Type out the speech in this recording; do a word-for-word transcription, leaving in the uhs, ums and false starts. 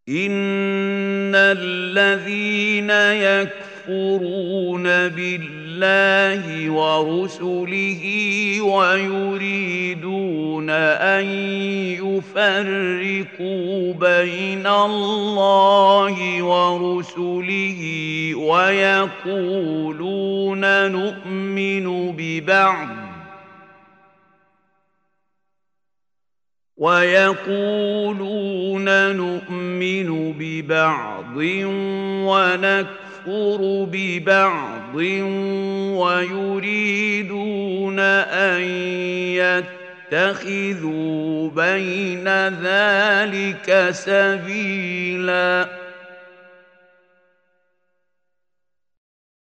إن الذين يكفرون بالله ورسله ويريدون أن يفرقوا بين الله ورسله ويقولون نؤمن ببعض ويقولون نؤمن ببعض ونكفر ببعض ويريدون أن يتخذوا بين ذلك سبيلاً